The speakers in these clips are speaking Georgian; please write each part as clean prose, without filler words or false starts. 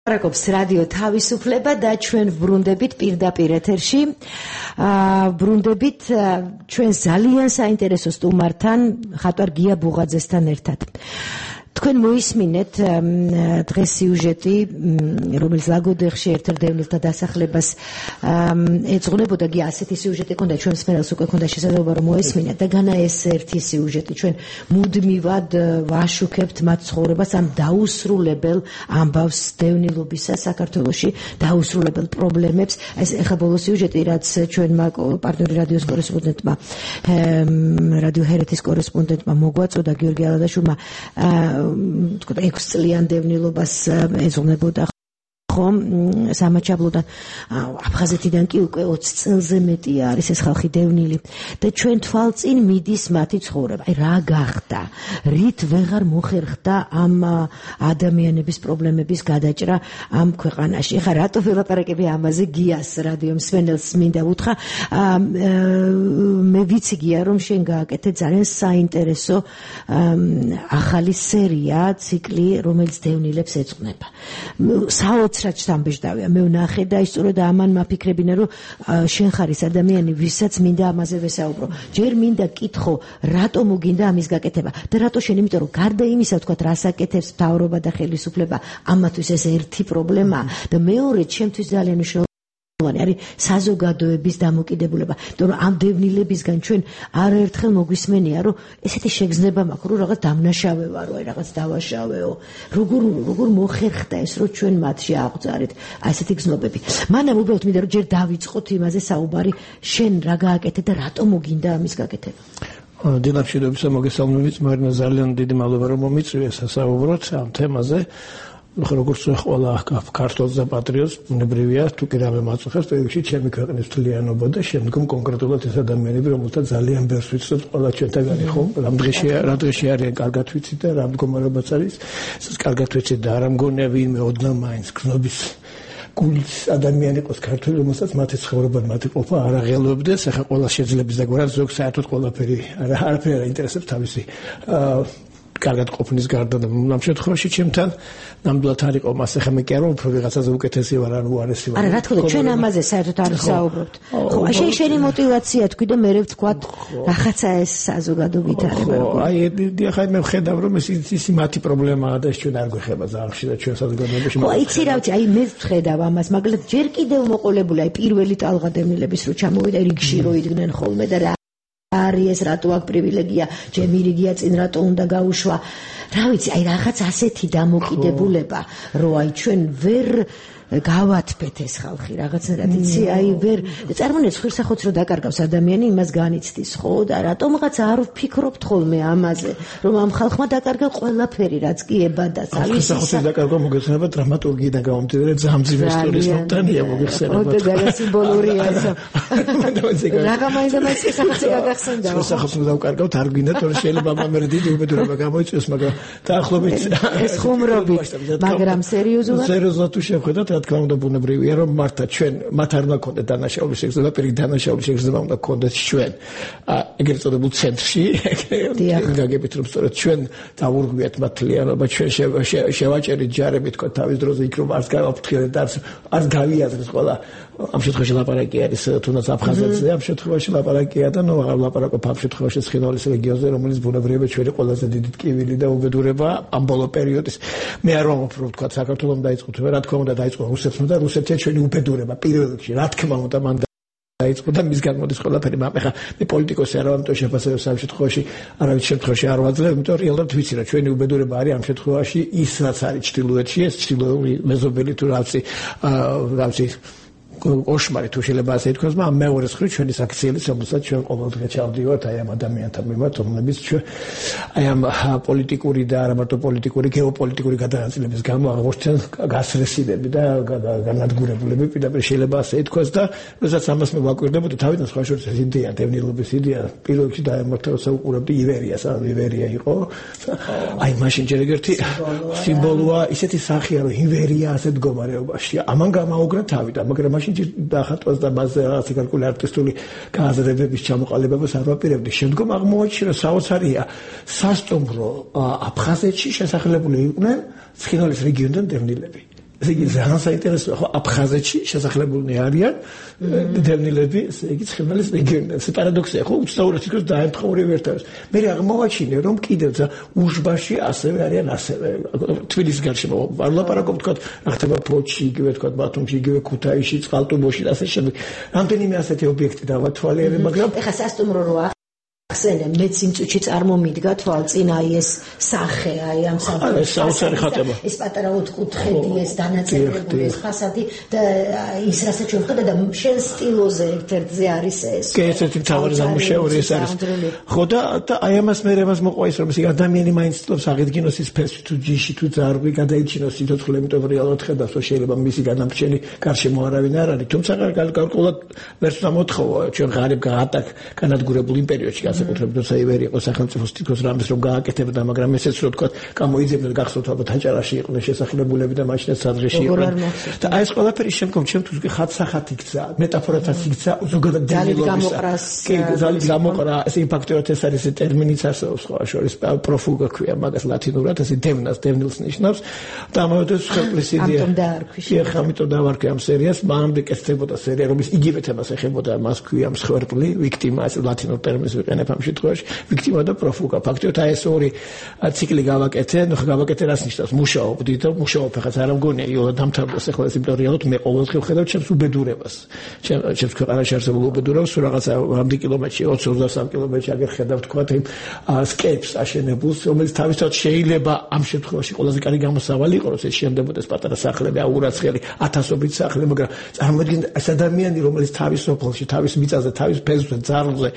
Rakobs radio თავისუფლება და ჩვენ ვრუნდებით პირდაპირ ეთერში. Ვრუნდებით ჩვენ ძალიან საინტერესო სტუმართან, ხატვარ გია ბუღაძესთან ერთად. Თქვენ მოისმინეთ დღეს სიუჟეტი, რომელიც ლაგოდეხში ერთადევნილთა დასახლებას ეძღვნებოდა, გია ასეთი სიუჟეტი ქონდა, ჩვენ მსმენელს უკვე ქონდა შესაძლებლობა რომ მოესმინათ და განა ეს ერთი სიუჟეტი, ჩვენ მუდმივად ვაშუქებთ მათ ცხოვრებას ამ დაუსრულებელ ამბავს დევნილობისა საქართველოში, დაუსრულებელ პრობლემებს. ეს ეხლა ბოლო სიუჟეტი, რაც ჩვენმა პარტნიორი რადიოს კორესპონდენტმა, რადიო ჰერეთის კორესპონდენტმა მოგვაწოდა გიორგი ალადაშვილმა 6 წლიან დევნილობას ეძღვნებოდა ხომ სამაჩაბლოდან აფხაზეთიდან კი უკვე 20 წელზე მეტი არის ეს ხალხი დევნილი და ჩვენ თვალწინ მიდის მათი ცხოვრება. აი რა გახდა? რით ვეღარ მოხერხდა ამ ადამიანების პრობლემების გადაჭრა ამ ქვეყანაში? ეხლა რატო ველაპარაკები ამაზე გიას რადიო მსმენელს მინდა უთხრა. მე ვიცი გია რომ შენ გააკეთე ძალიან საინტერესო ახალი სერია, ციკლი, რომელიც დევნილებს ეძღვნება. საოცრად შთამბეჭდავია. მე ვნახე და ისწორედ ამან მაფიქრებინა რომ შენ ხარ ის ადამიანი, ვისაც მინდა ამაზე ვესაუბრო. ჯერ მინდა კითხო, რატო მოგინდა ამის გაკეთება და რატო შენ, იმიტომ რომ გარდა იმისა, თქვათ, რას აკეთებს მთავრობა და ხელისუფლება, ამათვის ეს ერთი პრობლემაა და მეორე, ჩემთვის ძალიან მნიშვნელოვანი არის საზოგადოების დამოკიდებულება. იმიტომ რომ ამ დევნილებისგან ჩვენ არაერთხელ მოგვისმენია, რომ ესეთი შეგრძნება მაქვს, რომ რაღაც დამნაშავე ვარო, აი რაღაც დავაშავეო. როგორ მოხერხდა ეს, რომ ჩვენ მათში აღვწარით ასეთი გზნობები. მანამ უბრალოდ მინდა რომ ჯერ დავიწყოთ იმაზე საუბარი, შენ რა გააკეთე და რატო მოგინდა ამის გაკეთება. დილამშვიდობისა მოგესალმებით, მარინა, ძალიან დიდი მადლობა რომ მომიწვიე სასაუბროთ ამ თემაზე. როგორც ყველა ქართველს და პატრიოტს ბუნებრივია თუ კი რამე მაწუხებს პერიოდში ჩემი ქვეყნის თლიანობა და შემდგომ კონკრეტულად ეს ადამიანები რომელთაც ძალიან ბევრს ვიცნობ ყველა ჩვენთაგანი ხო რა დღეში არიან კარგად ვიცით და რა მდგომარეობაც არის ეს კარგად ვიცით და არ მგონია ვინმე ოდნავ მაინც გზნობის გულის ადამიანი იყოს ქართველი რომელსაც მათი ცხოვრება მათი ყოფა არ აღელვებდეს ახლა ყველა შეიძლება დაგვარად ზოგ საერთოდ ყველაფერი არაფერი არ ინტერესებს თავისი კარგად ყოფნის გარდა და ამ შემთხვევაში ჩემთან ნამდვილად არ იყო მას ახლა მე კი არ ვარ უფრო ვიღაცაზე უკეთესი ვარ ან უარესი ვარ. არა რა თქმა უნდა ჩვენ ამაზე საერთოდ არ ვსაუბრობთ. ხო შენი мотиваცია თქვი და მე ვთქვათ რაღაცა ეს საზოგადო ვითარება როგორ. აი ახლა მე ვხედავ რომ ეს მათი პრობლემაა და ეს ჩვენ არ გვეხება ზაღში და ჩვენ საზოგადოებაში. ხო იცი რა ვიცი აი მე ვხედავ ამას მაგრამ ჯერ კიდევ მოყოლებული აი პირველი ტალღა დევნილების რო ჩამოვიდა რიგში რო იდგნენ ხოლმე და არის ეს რატო აქვს პრივილეგია, ჩემი რიგია წინ რატო უნდა გაუშვა. რა ვიცი, აი რაღაც ასეთი დამოკიდებულება, რომ აი ჩვენ ვერ გავათბეთ ეს ხალხი რაღაცნაირად იცი აი ვერ წარმონეც ხირსახოც რო დაკარგავს ადამიანი იმას განიცდის ხო და რატომღაც არ ვფიქრობთ ხოლმე ამაზე რომ ამ ხალხმა დაკარგა ყველაფერი რაც კი ებადა ხირსახოც დაკარგა მოგეხსენება დრამატურგიიდან გამომდინარე ძამძიმე ისტორიის მომტანია მოგეხსენება ოდე და სიმბოლურია ეს რაღა მაინც ხირსახოცი გაგახსენდა ხირსახოც დავკარგავთ არ გინდათ რომ შეიძლება ამერე დიდი უბედურება გამოიწვიოს მაგრამ დაახლოებით ეს ხუმრობი მაგრამ სერიოზულად თუ შევხედათ რა თქმა უნდა ბუნებრივია რომ მართა ჩვენ მათ არ უნდა ქონდეთ დანაშაულის შეგრძნება პირი დანაშაულის შეგრძნება უნდა ქონდეთ ჩვენ ეგრეთ წოდებულ ცენტრში გაგებით რომ სწორედ ჩვენ დავურღვიათ მათ თლიანობა ჩვენ შევაჭერით ჯარები თქვა თავის დროზე იქ რომ არც გავაფრთხილეთ და არც გავიაზრეთ ყველა ამ შემთხვევაში ლაპარაკი არის თუნდაც აფხაზეთზე ამ შემთხვევაში ლაპარაკია და ნუ აღარ ვლაპარაკობ ამ შემთხვევაში ცხინვალის რეგიონზე რომელიც ბუნებრივია ჩვენი ყველაზე დიდი ტკივილი და უბედურება ამ ბოლო პერიოდის მე არ ვამბობ რომ თქვა საქართველოს დაიწყო თუ რა თქმა უნდა დაიწყო რუსეთმა და რუსეთია ჩვენი უბედურება პირველ რიგში რა თქმა უნდა მან დაიწყო და მის გამოდის ყველაფერი მაგრამ ახლა მე პოლიტიკოსი არ ვარ ამიტომ შეფასებებს ამ შემთხვევაში არავის შემთხვევაში არ ვაძლევ იმიტომ რეალურად ვიცი რა ჩვენი უბედურება არის ამ შემთხვევაში ის რაც არის ჩრდილოეთში ეს ჩრდილოური მეზობელი თუ რაღაცი ოშმარი თუ შეიძლება ასე ითქვას, მაგრამ მეორე მხრივ ჩვენი საქციელი, რომელსაც ჩვენ ყოველდღე ჩავდივართ აი ამ ადამიანთა მიმართ, რომლებიც ჩვენ აი ამ პოლიტიკური და არა მარტო პოლიტიკური, გეოპოლიტიკური გადაწილების გამო აღმოჩნდნენ გასრესიდები და განადგურებულები, პირდაპირ შეიძლება ასე ითქვას და როდესაც ამას მე ვაკვირდებოდი, თავიდან სხვა შორის ეს იდეა, დევნილობის იდეა, პირველ რიგში დაემართა საუყურებდი ივერიას, ივერია იყო. აი მაშინ ჯერ ერთი სიმბოლოა, ისეთი სახეა, რომ ივერია ასეთ მდგომარეობაში. ამან გამაუგრა თავი და მაგრამ მაშინ დახატვას და მასზე რაღაცა გარკვეული არტისტული გააზრებების ჩამოყალიბებას არ ვაპირებდი. შემდგომ აღმოაჩინა საოცარია სასტუმრო აფხაზეთში შესახლებული იყვნენ ცხინვალის რეგიონიდან დევნილები. ესე იგი ძალიან საინტერესოა ხო აფხაზეთში შესახლებულნი არიან დევნილები ესე იგი ცხინვალის რეგიონიდან ეს პარადოქსია ხო უცნაურად თვითონ დაემთხოვნებიან ერთად მე აღმოვაჩინე რომ კიდევ უშბაში ასევე არიან ასევე თბილისის გარშემო არ ლაპარაკობ თქვა რა ხდება ფოჩში იგივე თქვა ბათუმში იგივე ქუთაისში წყალტუბოში და ასე შემდეგ რამდენიმე ასეთი ობიექტი დავათვალიერე მაგრამ ეხლა სასტუმრო როა ხსენე მეც იმ წუთში წარმომიდგა თვალწინ აი ეს სახე აი ამ საოცარი ხატება ეს პატარა ოთხკუთხედი ეს დანაწევრებული ეს ფასადი და ის რასაც ჩვენ ხედავთ და შენ სტილოზე ერთ-ერთზე არის ეს კი ესეთი მთავარი ნამუშევარი ეს არის ხო და აი ამას მე რემას მოყვა ის რომ ეს ადამიანი მაინც ცდილობს აღედგინოს ის ფესვი თუ ჯიში თუ ძარღვი გადაიჩინოს სიცოცხლე იმიტომ რომ რეალურად ხედავს რომ შეიძლება მისი განამრჩენი გარშემო არავინ არ არის თუმცა გარკვეულად ვერც ამოთხოვა ჩვენ ღარიბ გაატაკ განადგურებულ იმ პერიოდში საკუთრებით როცა ივერი იყო სახელმწიფოს თითქოს რამეს რომ გააკეთებდა მაგრამ ესეც რო თქვა გამოიძებდნენ გახსოვთ ალბათ აჭარაში იყვნენ შესახლებულები და მაშინაც სადღეში იყვნენ და აი ეს ყველაფერი შემდგომ ჩემთვის კი ხატსახატ იქცა მეტაფორათაც იქცა ზოგადად დევნილობისა კი ძალით გამოყრა ეს იმპაქტურად ეს არის ტერმინიც არსებობს სხვა შორის პროფუგა ქვია მაგას ლათინურად ეს დევნილს ნიშნავს და ამავდროულად ხელფლის იდეა ამიტომ დავარქვი ამ სერიას მანამდე კეთდებოდა სერია რომელიც იგივე თემას ეხებოდა მას ქვია მსხვერპლი ვიქტიმა ეს ლათინურ ტერმინს ვიყენებ ამ შემთხვევაში ვიქტიმა და პროფუგა ფაქტობრივად აი ეს ორი ციკლი გავაკეთე ნუ გავაკეთე რას ნიშნავს მუშაობდი და მუშაობ ხაც არ მგონია იოლა დამთავრდეს ახლა ეს იმიტომ რეალურად მე ყოველდღე ვხედავ ჩემს უბედურებას ჩემს ქვეყანაში არსებულ უბედურებას თუ რაღაცა რამდენი კილომეტრში 20-23 კილომეტრში აგერ ხედავ თქვა იმ სკეიპს აშენებულს რომელიც თავისთავად შეიძლება ამ შემთხვევაში ყველაზე კარგი გამოსავალი იყოს ეს შემდებოდეს პატარა სახლები აურაცხელი ათასობით სახლი მაგრამ წარმოიდგინეთ ეს ადამიანი რომელიც თავის სოფელში თავის მიწაზე თავის ფესვზე ძარღვზე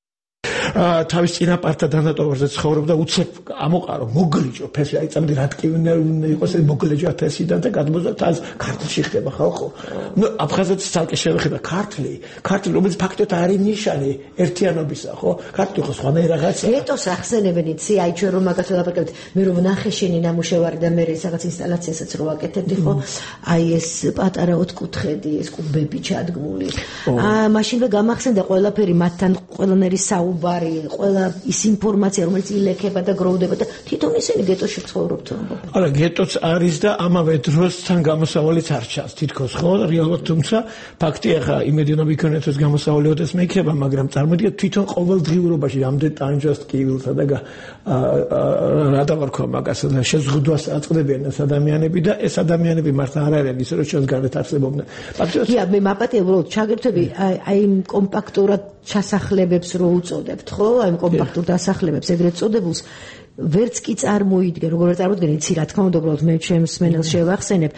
თავის წინაპართა დანატოვარზე ცხოვრობდა უცებ ამოყარო მოგლიჯო ფესი აი წამდი რა ტკივნა იყოს ეს მოგლიჯო ფესიდან და გადმოძა თავს ქართლში ხდება ხალხო ნუ აფხაზეთს ცალკე შევხედა ქართლი რომელიც ფაქტობრივად არის ნიშანი ერთიანობისა ხო ქართლი ხო სხვანაირ რაღაცა ეტოს ახსენებენ იცი აი ჩვენ რომ მაგათ ვაპარაკებთ მე რომ ნახე შენი ნამუშევარი და მე რაღაც ინსტალაციასაც რო ვაკეთებდი ხო აი ეს პატარა ოთხკუთხედი ეს კუბები ჩადგმული მაშინვე გამახსენდა ყველაფერი მათთან ყველანაირი საუბარი ყველა ის ინფორმაცია რომელიც ილექება და გროვდება და თვითონ ისინი გეტოში ცხოვრობთ არა გეტოც არის და ამავე დროს თან გამოსავალიც არ ჩანს თითქოს ხო რეალურად თუმცა ფაქტია ხა იმედიანობ იქონეთოს გამოსავალიოდეს მე იქნება მაგრამ წარმოიდგინეთ თვითონ ყოველდღიურობაში რამდენ ტანჯვას ტკივილსა და რა დავარქვა მაგას შეზღუდვას აწყდებიან ეს ადამიანები და ეს ადამიანები მართლა არ არიან ისე რომ ჩვენს გარეთ არსებობდნენ ფაქტია მე მაპატია უბრალოდ ჩაგერთვები აი კომპაქტურად ჩასახლებებს რო უწოდებთ ხო აი კომპაქტურ დასახლებებს ეგრეთ წოდებულს ვერც კი წარმოიდგენ როგორ წარმოიდგენ იცი რა თქმა უნდა უბრალოდ მე ჩემს მენელს შევახსენებ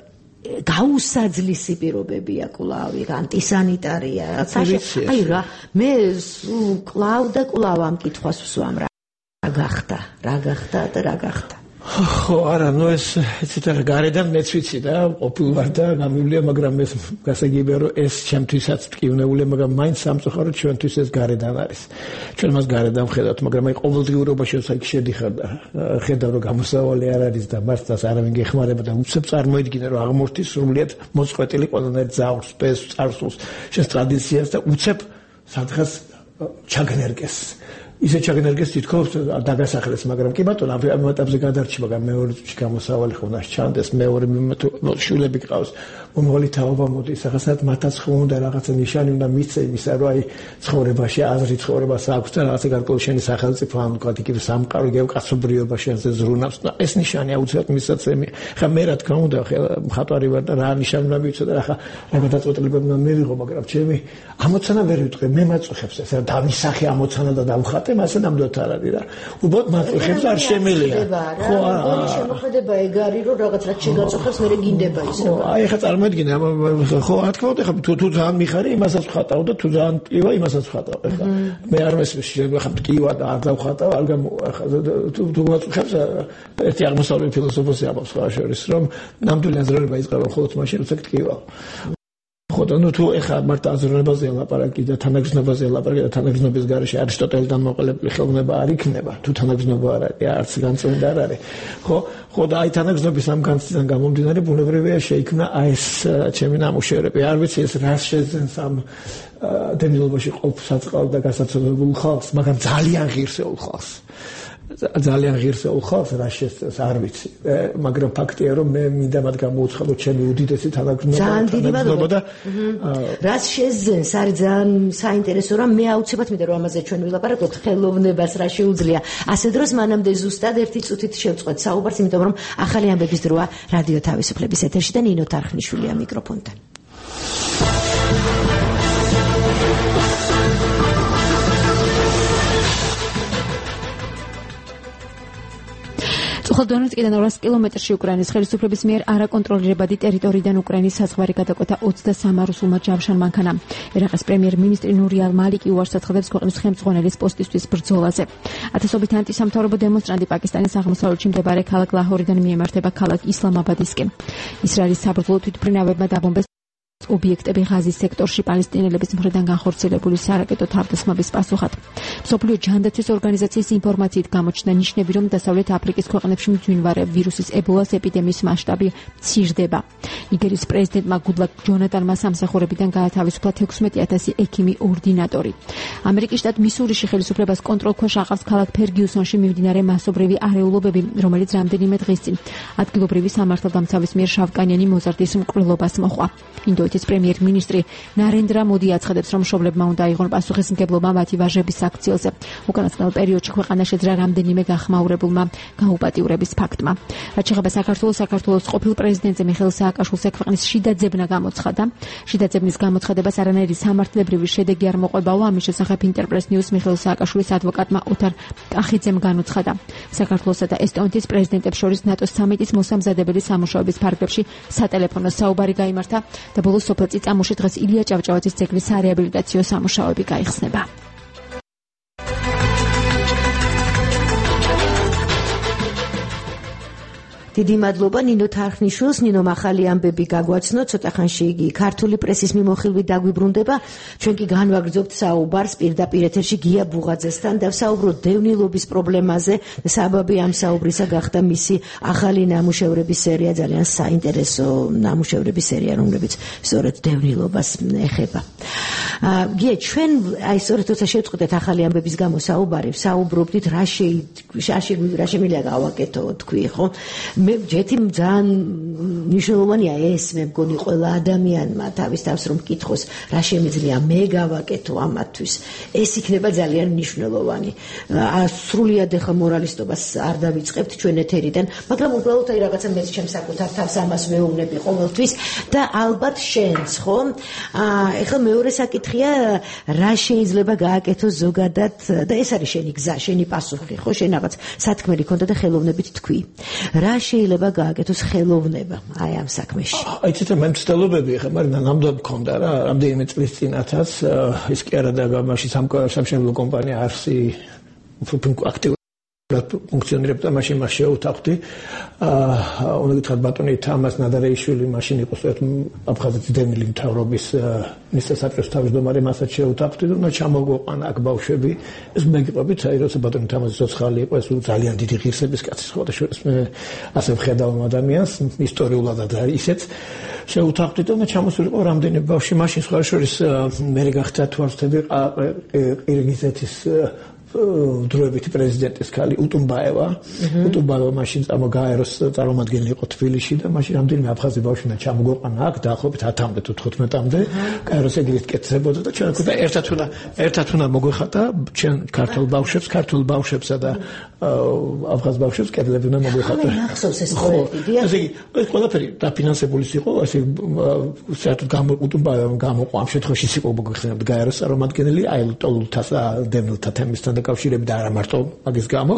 გაუსაძლისი პირობებია კვლავ ანტისანიტარია აი რა მე კვლავ და კვლავ ამ კითხვას ვსვამ რა გახდა და რა გახდა ხო არა ნუ ეს ცოტა გარედან მეც ვიცი და ყოფილვარ და გამივლია მაგრამ ეს გასაგებია რომ ეს ჩემთვისაც ტკივნეულია მაგრამ მაინც სამწუხაროდ ჩვენთვის ეს გარედან არის ჩვენ მას გარედან ვხედავთ მაგრამ აი ყოველდღიურობაში საიქ შედიხარ და ხედავ რომ გამოსავალი არ არის და მართლაც არავინ გეხმარება და უცებ წარმოიდგინე რომ აღმოჩნდეს სრულიად მოწყვეტილი ყველანაირ ძავრს პესს წარსულს შეს ტრადიციას და უცებ სადღაც ჩაგენერგეს ისე ჩაგენერგეს თითქოს დაგასახლეს მაგრამ კი ბატონო ამ ეტაპზე გადარჩი მაგრამ მეორე წუთში გამოსავალი ხონდა ჩანდეს მეორე შულები ყავს მომავალი თაობა მოდის ახლა მათაც ხონდა რაღაცა ნიშანი უნდა მისცე იმისა რომ აი ცხოვრებაში აზრი ცხოვრებას აქვს და რაღაცა გარკვეული შენი სახელმწიფო ან თქვა იგივე სამყარო იგივე კაცობრიობა შენზე ზრუნავს და ეს ნიშანი აუცილებლად მისაცემი ხა მე რა თქმა უნდა მხატვარი ვარ და რა ნიშანი უნდა ვიცოდე ახლა რა გადაწყვეტილებები უნდა მივიღო მაგრამ ჩემი ამოცანა ვერ ვიტყვი მე მაწუხებს ეს რა დავისახე ამოცანა და დავხატე მასე ნამდვილად არ არის რა უბრალოდ მაწუხებს არ შემელია ხო არა შემოხედება ეგ არის რომ რაღაც რაც შეგაწუხებს მე გინდება ისე აი ხა წარმოიდგინე ხო რა თქმა უნდა ხა თუ ძალიან მიხარი იმასაც ვხატავ და თუ ძალიან ტკივა იმასაც ვხატავ ხა მე არ მესმის ხა ტკივა და არ დავხატავ არ ხა თუ მაწუხებს ერთი აღმოსავლური ფილოსოფოსი ამბობს სხვა შორის რომ ნამდვილი აზროვნება იწყება მხოლოდ მაშინ როცა ტკივა ხოდა ნუ თუ ეხა მარტო აზროვნებაზე ლაპარაკი და თანაგრძნობაზე ლაპარაკი და თანაგრძნობის გარეშე არისტოტელიდან მოყოლებული ხელოვნება არ იქნება თუ თანაგრძნობა არ არის არც განწმენდა არ არის ხო და აი თანაგრძნობის ამ განცდიდან გამომდინარე ბუნებრივია შეიქმნა აი ეს ჩემი ნამუშევრები არ ვიცი ეს რას შეძენს ამ დევნილობაში ყოფ საწყალ და გასაცნობებულ ხალხს მაგრამ ძალიან ღირსეულ ხალხს ძალიან ღირსეულ ხალხს რა შეცდოს არ ვიცი, მაგრამ ფაქტია რომ მე მინდა მათ გამოუცხადოთ ჩემი უდიდესი თანაგრძნობა და რაც შეძენს არის ძალიან საინტერესო რომ მე აუცილებლად მინდა რომ ამაზე ჩვენ ვილაპარაკოთ ხელოვნებას რა შეუძლია ასე დროს მანამდე ზუსტად ერთი წუთით შევწყვეტ საუბარს იმიტომ რომ ახალი ამბების დროა რადიო თავისუფლების ეთერში და ნინო თარხნიშვილია მიკროფონთან ხოლდონეთკიდან 200 კილომეტრში უკრაინის ხელისუფლების მიერ არაკონტროლირებადი ტერიტორიიდან უკრაინის საზღვარი გადაკვეთა 23 რუსულმა ჯავშან მანქანამ. ერაყის პრემიერ-მინისტრი ნური ალ-მალიკი უარს აცხადებს ქვეყნის ხელმძღვანელის პოსტისთვის ბრძოლაზე. ათასობით ანტისამთავრობო დემონსტრანტი პაკისტანის აღმოსავლეთში მდებარე ქალაქ ლაჰორიდან მიემართება ქალაქ ისლამაბადისკენ. ისრაელის საბრძოლო თვითმფრინავებმა დაბომბეს ობიექტები ღაზის სექტორში პალესტინელების მხრიდან განხორციელებული სარაკეტო თავდასხმების პასუხად. მსოფლიო ჯანდაცვის ორგანიზაციის ინფორმაციით გამოჩნდა ნიშნები, რომ დასავლეთ აფრიკის ქვეყნებში მძვინვარე ვირუსის ებოლას ეპიდემიის მასშტაბი მცირდება. ნიგერის პრეზიდენტმა გუდლაკ ჯონატანმა სამსახურებიდან გაათავისუფლა 16,000 ექიმი ორდინატორი. ამერიკის შტატ მისურიში ხელისუფლებას კონტროლქვეშ აყავს ქალაქ ფერგიუსონში მიმდინარე მასობრივი არეულობები, რომელიც რამდენიმე დღის წინ ადგილობრივი სამართალდამცავის მიერ შავკანიანი მოზარდის მკვლელობას მოჰყვა. ინდოეთის პრემიერ-მინისტრი ნარენდრა მოდი აცხადებს, რომ მშობლებმა უნდა აიღონ პასუხისმგებლობა მათი ვაჟების აქციელზე. უკანასკნელ პერიოდში ქვეყანა შეძრა რამდენიმე გახმაურებულმა გაუპატიურების ფაქტმა. რაც შეეხება საქართველოს ყოფილ პრეზიდენტზე მიხეილ სააკაშვილს ქვეყნის შიდა ძებნა გამოცხადა. შიდა ძებნის გამოცხადებას არანაირი სამართლებრივი შედეგი არ მოყვებაო, ამის შესახებ ინტერპრეს ნიუს მიხეილ სააკაშვილის ადვოკატმა ოთარ კახიძემ განუცხადა. საქართველოსა და ესტონეთის პრეზიდენტებს შორის ნატოს სამიტის მოსამზადებელი სამუშაოების ფარგლებში სატელეფონო საუბარი გაიმართა და ბოლოს სოფელ წიწამოში დღეს ილია ჭავჭავაძის ძეგლის სარეაბილიტაციო სამუშაოები გაიხსნება. დიდი მადლობა ნინო თარხნიშვილს, ნინო ახალი ამბები გაგვაცნო, ცოტა ხანში იგი ქართული პრესის მიმოხილვით დაგვიბრუნდება. ჩვენ კი განვაგრძობთ საუბარს პირდაპირ ეთერში გია ბუღაძესთან და ვსაუბრობთ დევნილობის პრობლემაზე. საბაბი ამ საუბრისა გახდა მისი ახალი ნამუშევრების სერია, ძალიან საინტერესო ნამუშევრების სერია, რომლებიც სწორედ დევნილობას ეხება. გია, ჩვენ აი სწორედ თორსა შევწყვეტეთ ახალი ამბების გამო საუბარი, ვსაუბრობდით რა შემიძლია გავაკეთო, თქვი, ხო? მე ჯეთი ძალიან მნიშვნელოვანია ეს, მე მგონი ყველა ადამიანმა თავის თავს რომ კითხოს რა შემიძლია მე გავაკეთო ამათთვის, ეს იქნება ძალიან მნიშვნელოვანი. სრულიად ახლა მორალისტობას არ დავიწყებთ ჩვენ ეთერიდან, მაგრამ უბრალოდ აი რაღაცა მე ჩემს საკუთარ თავს ამას მეუბნები ყოველთვის და ალბათ შენც, ხო? ეხლა მეორე საკითხია, რა შეიძლება გააკეთოს ზოგადად და ეს არის შენი გზა, შენი პასუხი, ხო? შენ რაღაც სათქმელი ქონდა და ხელოვნებით თქვი. რა შეიძლება გააკეთოს ხელოვნება აი ამ საქმეში? აი ცოტა მე მცდელობები ხა, მაგრამ ნამდვილად მქონდა რა, რამდენიმე წლის წინათაც ის კი არა და მაშინ სამშენებლო კომპანია არსი უფრო აქტიურად ფუნქციონირებდა, მაშინ მას შეუტახდი. უნდა გითხრათ ბატონი თამას ნადარეიშვილი მაშინ იყო სწორედ აფხაზეთის დევნილი მთავრობის მინისტრთა საბჭოს თავმჯდომარე, მასაც შეუტახდი და უნდა ჩამოგვიყვანა აქ ბავშვები. ეს მეგიყვებით, აი როცა ბატონი თამაზი ცოცხალი იყო, ეს ძალიან დიდი ღირსების კაცი ხო და შორის მე ასე ვხედავ ამ ადამიანს ისტორიულად და ისეც შეუტახდი და ჩამოსულიყო რამდენი ბავშვი. მაშინ სხვა შორის მე გახდა თვალსწრაფი ყირგიზეთის დროებითი პრეზიდენტის ქალი უტუმბაევა. უტუმბაევა მაშინ წამოგაეროს წარმომადგენელი იყო თბილისში და მაშინ რამდენიმე აფხაზი ბავშვი ჩამოგვიყვანა აქ დაახლოებით 10-მდე თუ 15-მდე. კაეროს ეგრეთ კეთდებოდა და ჩვენ და ერთად უნდა მოგვეხატა ჩვენ ქართულ ბავშვებსა და აფხაზ ბავშვებს კედლები უნდა მოგვეხატა. ახსოვს ეს პროექტი. ესე იგი ეს ყველაფერი დაფინანსებული იყო, ასე საერთოდ უტუმბაევამ გამოყო ამ შემთხვევაში იყო მოგვიხსენებთ გაეროს წარმომადგენელი აილტოლულთას დევნილთა თემისთან დაკავშირებით და არა მარტო მაგის გამო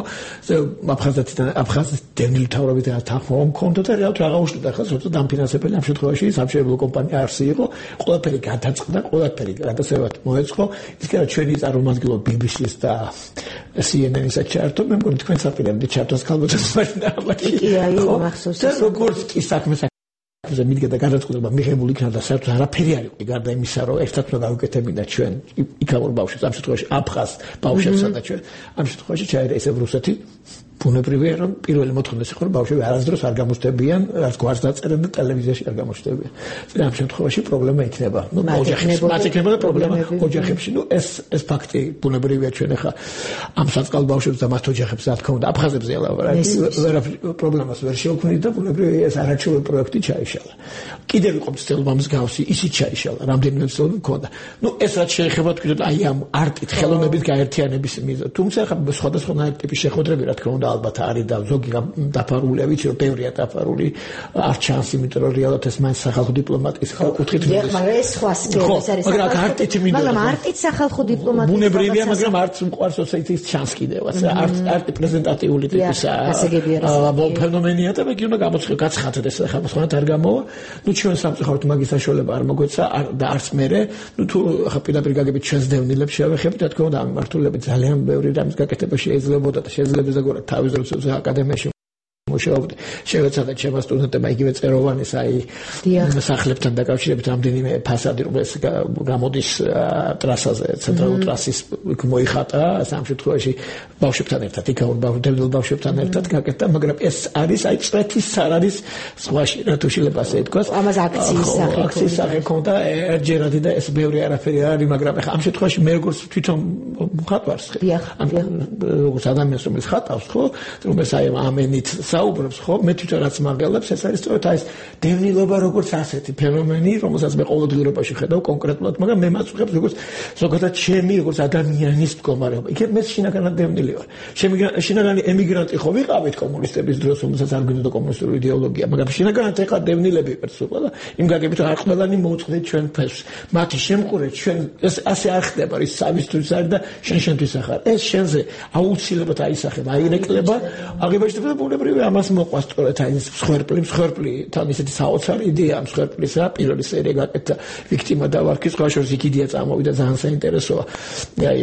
აფხაზეთის დევნილი მთავრობით თანხმობა მქონდა და რეალურად აღარ უშლიდა ხა ცოტა დამფინანსებელი ამ შემთხვევაში სამშენებლო კომპანია არსი იყო, ყველაფერი გადაწყდა, ყველაფერი გადასევად მოეწყო. ის კი არა ჩვენი წარმომადგენლობა BBC-ს და CNN-ისაც ჩართო, მე მგონი თქვენ საპირემდე ჩართოს ქალბატონს მაშინ ალბათ. კი აი მახსოვს. და როგორც კი საქმე მიდგა და გადაწყვეტილება მიღებული იქნა და საერთოდ არაფერი არ იყო გარდა იმისა, რომ ერთად უნდა გავუკეთებინა ჩვენ იქավոր ბავშვებს, ამ შემთხვევაში აფხაზ ბავშვებსა და ჩვენ ამ შემთხვევაში ჩაერა ისევ რუსეთი ბუნებრივია რომ პირველი მოთხოვნას იყო რომ ბავშვები არასდროს არ გამოსდებიან, რაც გვარს დაწერენ და ტელევიზიაში არ გამოსდებიან. ამ შემთხვევაში პრობლემა იქნება. მათ იქნება პრობლემა ოჯახებში. ეს ფაქტი ბუნებრივია ჩვენ ახლა ამ საწყალ ბავშვებს და მათ ოჯახებს რა თქმა უნდა აფხაზებზე ელაპარაკი, პრობლემას ვერ შევქმნით და ბუნებრივია ეს არაჩვეულებრივი პროექტი ჩაიშალა. კიდევ იყო მცდელობა მსგავსი, ისიც ჩაიშალა, რამდენიმე მცდელობა მქონდა. ეს რაც შეეხება თქვით აი ამ არტით, ხელოვნებით გაერთიანების მიზეზ. თუმცა ახლა სხვადასხვანაირ ტიპის შეხვედრები რა თქმა უნდა ალბათ არის და ზოგი დაფარულია, ვიცი რომ ბევრია დაფარული, არ ჩანს, იმიტომ რომ რეალურად ეს მაინც სახალხო დიპლომატიის კუთხით მიდის. მაგრამ ეს სხვა სკეპის არის. მაგრამ არტით სახალხო დიპლომატია. ბუნებრივია, მაგრამ არც მყავს ოსეთის ჩანს კიდევაც. არტი პრეზენტატიული ტიპისაა. ფენომენია და მე უნდა გაცხადოთ ეს ხალხო არ გამოვა. ჩვენ სამწუხაროდ მაგის საშუალება არ მოგვეცა და არც მერე, თუ ახლა პირდაპირ გაგებით ჩვენს დევნილებს შევეხებთ, რა თქმა უნდა, ამ მართულებით ძალიან ბევრი რამის გაკეთება შეიძლებოდა და შეიძლება ზოგადად თავის დროს აკადემიაში მუშაობდი. შევეცადეთ ჩემმა სტუდენტებმა იგივე წეროვანის სახლებთან დაკავშირებით რამდენიმე ფასადი რომელიც გამოდის ტრასაზე, ცენტრალურ ტრასის მოიხატა, ამ შემთხვევაში ბავშვებთან ერთად, იქაურ ბავშვებთან ერთად გაკეთდა, მაგრამ ეს არის წვეთის არ არის სხვაში, რა თუ შეიძლება ასე ითქვას. ამას აქციის სახე ქონდა ერთჯერადი და ეს ბევრი არაფერი არ არის, მაგრამ ამ შემთხვევაში მე როგორც თვითონ მხატვარს როგორც ადამიანს რომელიც ხატავს, ხო, რომელიც ამენით საუბრობს, ხო, მე თვითონ რაც მაგალებს, ეს არის სწორედ ეს დევნილობა როგორც ასეთი ფენომენი, რომელსაც მე ყოველდღიურობაში ხედავ კონკრეტულად, მაგრამ მე მაწუხებს როგორც ზოგადად ჩემი როგორც ადამიანის მდგომარეობა. იქ მე შინაგანად დევნილი ვარ. შინაგანი ემიგრანტი ხო ვიყავით კომუნისტების დროს, რომელსაც არ გვინდა კომუნისტური იდეოლოგია, მაგრამ შინაგანად ეხლა დევნილები ვართ სულ და იმ გაგებით არ ყველანი მოუწყდით ჩვენ ფესვს. მათი შემყურეთ ჩვენ ეს ასე არ ხდება, ის სამისთვის არის და შენთვის ახარ. ეს შენზე აუცილებლად აისახება, აირეკლება, აღებაში და ბუნებრივია ამას მოყვას სწორედ აი ეს მსხვერპლი თან ისეთი საოცარი იდეა მსხვერპლისა, პირველი სერია გაკეთდა ვიქტიმა და ვარქის ხაშორს იქ იდეა წამოვიდა ძალიან საინტერესოა. აი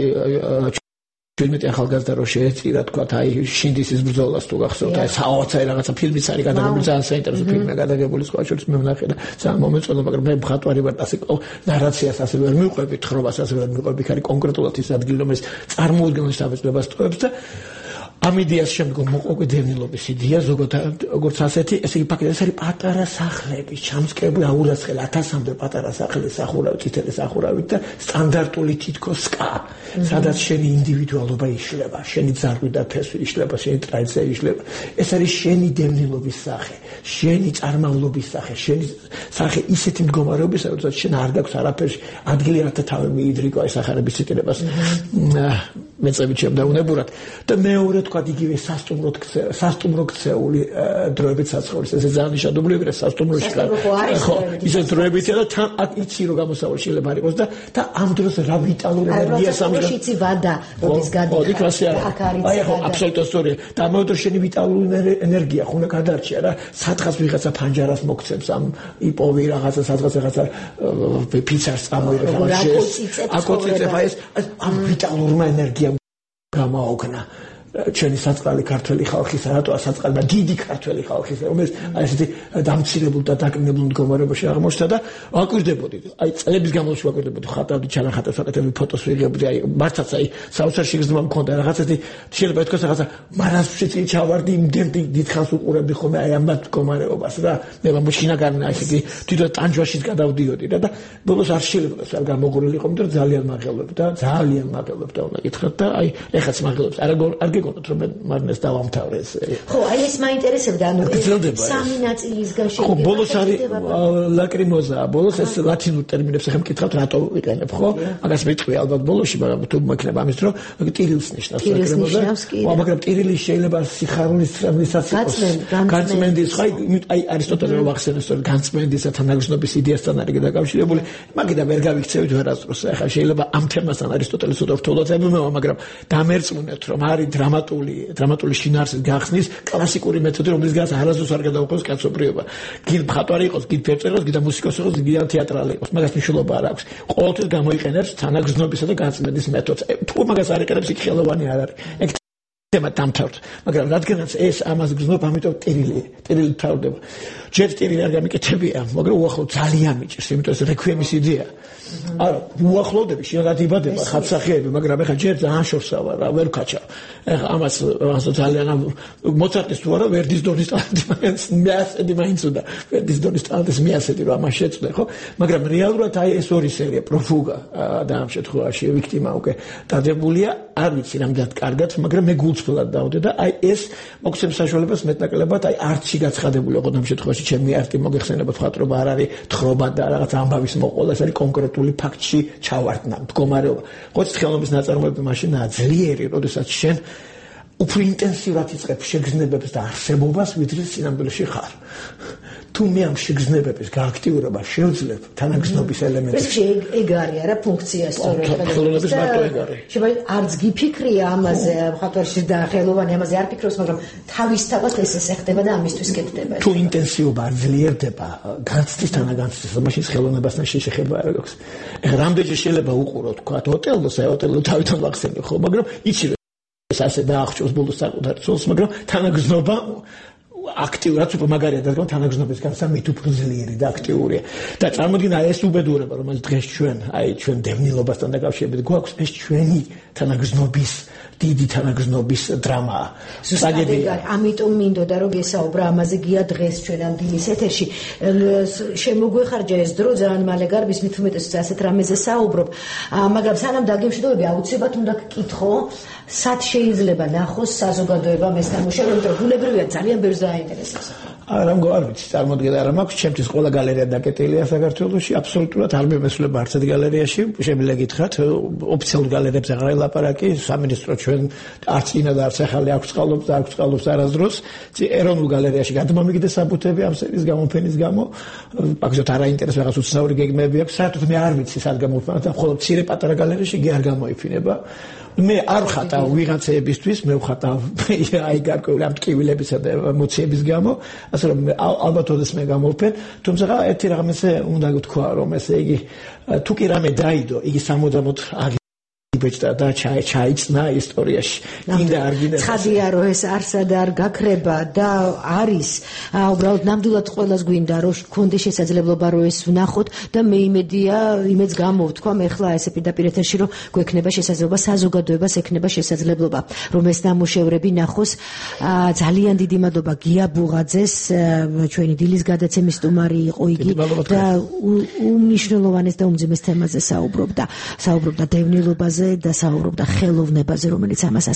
ფილმი ახალგაზრდა რო შეეწირა თქვა აი შინდისის ბრძოლას თუ გახსოვთ აი საოცარი რაღაცა ფილმიც არის გადაღებული ძალიან საინტერესო ფილმია გადაღებული ხაშორს მე ვნახე და ძალიან მომეწონა, მაგრამ მე მხატვარი ვარ ასე ნარაციას ასე ვერ მივყვებით, თხრობას ასე ვერ მივყვებით, იქ არის კონკრეტულად ის ადგილი რომელიც წარმოუდგენლის დაბეჭდებას ტოვებს და ამ იდეას შემდგომ მოყვე დევნილობის იდეა ზოგადად როგორც ასეთი, ესე იგი ფაქტია ეს არის პატარა სახლები, ჩამწკრებული აურაცხელი 1000-მდე პატარა სახლი სახურავით, წითელი სახურავით და სტანდარტული თითქოს სკა, სადაც შენი ინდივიდუალობა იშლება, შენი ძარღვი და ფესვი იშლება, შენი ტრადიცია იშლება. ეს არის შენი დევნილობის სახე, შენი წარმავლობის სახე, შენი სახე ისეთი მდგომარეობისა, როდესაც შენ არ გაქვს არაფერში ადგილი რათა თავი მიიდრიკო აი სახარების ციტირებას. მეწებით შემდაუნებურად და მეორე თქვა იგივე სასტუმრო ქცეული დროებით საცხოვრის, ესე ძალიან ნიშანდობლივია სასტუმროში. ხო, ისე დროებითია და თან იცი რომ გამოსავალი შეიძლება არ იყოს და ამ დროს რა ვიტალური ენერგია სამგზავრო. იცი ვადა, როდის გადიხარ. აი ხო, აბსოლუტურად სწორია. და ამ დროს შენი ვიტალური ენერგია ხუნა გადარჩია რა, სადღაც ვიღაცა ფანჯარას მოგცემს ამ იპოვი რაღაცა სადღაც ფიცარს წამოიღება აკოციცებ აი ეს ამ ვიტალურმა ენერგიამ გამაოგნა ჩვენი საწყალი ქართველი ხალხის, რატოა საწყალი დიდი ქართველი ხალხის, რომელიც აი ესეთი დამცირებულ და დაკნინებულ მდგომარეობაში აღმოჩნდა და ვაკვირდებოდი. აი წლების განმავლობაში ვაკვირდებოდი, ხატავდი, ჩანახატებს ვაკეთებდი, ფოტოს ვიღებდი, აი მართლაც აი საოცარ შეგრძნება მქონდა რაღაცეთი, შეიძლება ითქვას რაღაცა მარასწრში ჩავარდი, იმდენი დიდხანს უყურებდი ხოლმე აი ამ მდგომარეობას რა. მე შინაგანი აი ესეთი თვითონ ტანჯვაშიც გადავდიოდი და ბოლოს არ შეიძლება არ გამოღურილიყო, იმიტომ რომ ძალიან მაღელობდა უნდა გითხრათ და აი ეხაც მაღელობს. არ გეკონოთ რომ მაგნეს დავამთავრე ეს. ხო, აი ეს მაინტერესებდა, ანუ სამი ნაწილისგან შეიძლება. ხო, ბოლოს არის ლაკრიმოზა, ბოლოს ეს ლათინურ ტერმინებს ახლა მკითხავთ რატო ვიყენებ, ხო? მაგას მეტყვი ალბათ ბოლოში, მაგრამ თუ მოიქნება ამის დრო, ტირილს ნიშნავს ლაკრიმოზა. ხო, მაგრამ ტირილი შეიძლება სიხარულის თრემლისაც იყოს. განწმენდის, ხო, აი არისტოტელე რომ ახსენებს, რომ განწმენდისა თანაგრძნობის იდეასთან არის დაკავშირებული, მაგიდან ვერ გავიქცევით ვერასდროს. ახლა შეიძლება ამ თემასთან არისტოტელეს უდა რთულად ემევა, მაგრამ დამერწმუნეთ რომ არის დრამატული შინაარსის გახსნის კლასიკური მეთოდი, რომელიც გას არასდროს არ გადაუხოს კაცობრიობა. გინ მხატვარი იყოს, გინ ფერწეროს, გინ მუსიკოსი იყოს, გინ თეატრალი იყოს. მაგას მნიშვნელობა არ აქვს. ყოველთვის გამოიყენებს თანაგრძნობისა და განწმენდის მეთოდს. თუ მაგას არ ეკეთებს, იქ ხელოვანი არ არის. ეგ თემა დამთავრდა. მაგრამ რადგანაც ეს ამას გრძნობს, ამიტომ ტირილი თავდება. ჯერ ტირილი არ გამიკეთებია, მაგრამ უახლო ძალიან მიჭირს, იმიტომ ეს რეკვიემის იდეა. არა უახლოვდები შეიძლება იბადება ხატსახიები მაგრამ ეხა ჯერ ძალიან შორსავა რა ვერ ვქაჩა ეხა ამას ძალიან მოცარტის თუ არა ვერდის დონის ტალანტი მეასედი მაინც უნდა ვერდის დონის ტალანტის მეასედი რომ ამას შეწყვეტ ხო მაგრამ რეალურად აი ეს ორი სერია პროფუგა და ამ შემთხვევაში ვიქტიმა უკვე დადებულია არ ვიცი რამდენად კარგად მაგრამ მე გულწრფელად დავდე და აი ეს მოგცემ საშუალებას მეტნაკლებად აი არტში გაცხადებული ოღონდ ამ შემთხვევაში ჩემი არტი მოგეხსენება მხატვრობა არ არის თხრობა და რაღაც ამბავის მოყოლა ეს არის კონკრეტული ფაქტში ჩავარდნა მდგომარეობა ხოც ხელოვნების ნაწარმოები მაშინაა ძლიერი როდესაც შენ უფრო ინტენსიურად იწყებ შეგრძნებებს და არსებობას ვიდრე სინამდვილეში ხარ თუ მე ამ შეგრძნებების გააქტიურება შევძლებ თანაგრძნობის ელემენტებს ეგ არის არა ფუნქცია სწორედ ხელოვნების მარტო ეგ არის შეიძლება არც გიფიქრია ამაზე მხატვარში და ხელოვანი ამაზე არ ფიქრობს მაგრამ თავისთავად ეს ხდება და ამისთვის კეთდება თუ ინტენსივობა ძლიერდება განცდის თანაგანცდის მაშინ ხელოვნებასთან შეხება არ აქვს ეხლა რამდენჯერ შეიძლება უყურო თქვა ოტელოს აი ოტელო თავიდან ვახსენე ხო მაგრამ იცი ეს ასე დაახჭოს ბოლოს საკუთარ ცოლს მაგრამ თანაგრძნობა აქტიურად უფრო მაგარია და თანაგრძნობის განსა მით უფრო ძლიერი და აქტიურია და წარმოიდგინე ეს უბედურება რომელიც დღეს ჩვენ დევნილობასთან დაკავშირებით გვაქვს ეს ჩვენი თანაგრძნობის დიდი თანაგრძნობის დრამაა ზუსტად ამიტომ მინდოდა რომ გესაუბრა ამაზე გია დღეს ჩვენ ამ დილის ეთერში შემოგვეხარჯა ეს დრო ძალიან მალე გარბის მით უმეტეს ასეთ რამეზე საუბრობ მაგრამ სანამ დაგემშვიდობები აუცილებლად უნდა გკითხო სად შეიძლება ნახოს საზოგადოებამ ეს ნამუშევარი იმიტომ რომ ბუნებრივია ძალიან ბევრს დააინტერესებს არა არ ვიცი წარმოდგენა არ მაქვს ჩემთვის ყველა გალერეა დაკეტილია საქართველოში აბსოლუტურად არ მემესვლება არც ერთ გალერეაში შემიძლია გითხრათ ოფიციალურ გალერეებზე აღარ ელაპარაკი სამინისტრო ჩვენ არც წინა და არც ახალი აქვს წყალობს არასდროს ეროვნულ გალერეაში გადმომიგდა საბუთები ამ სერიის გამოფენის გამო ფაქტობრივად არ აინტერესებს რაღაც უცნაური გეგმები აქვს საერთოდ მე არ ვიცი სად გამოფენა და მხოლოდ მცირე პატარა გალერეაში კი არ გამოიფინება მე არ ვხატავ ვიღაცებისთვის მე ვხატავ აი გარკვეული ამ ტკივილებისა და ემოციების გამო ასე რომ ალბათ ოდეს მე გამოვფენ თუმცა ერთი რაღაცე უნდა გთქვა რომ ესე იგი თუ კი რამე დაიდო იგი სამუდამოდ იბეჭდა და ჩაიცნა ისტორიაში კიდე არ გინდა ცხადია რომ ეს არსად არ გაქრება და არის უბრალოდ ნამდვილად ყველას გვინდა რომ გქონდეს შესაძლებლობა რომ ეს ვნახოთ და მე იმედს გამოვთქვა მე ხლა ესე პირდაპირ ეთერში რომ გვექნება შესაძლებლობა საზოგადოებას ექნება შესაძლებლობა რომ ეს ნამუშევრები ნახოს ძალიან დიდი მადლობა გია ბუღაძეს ჩვენი დილის გადაცემის სტუმარი იყო იგი და უმნიშვნელოვანეს და უმძიმეს თემაზე საუბრობდა დევნილობაზე და საუბრობდა ხელოვნებაზე, რომელიც ამას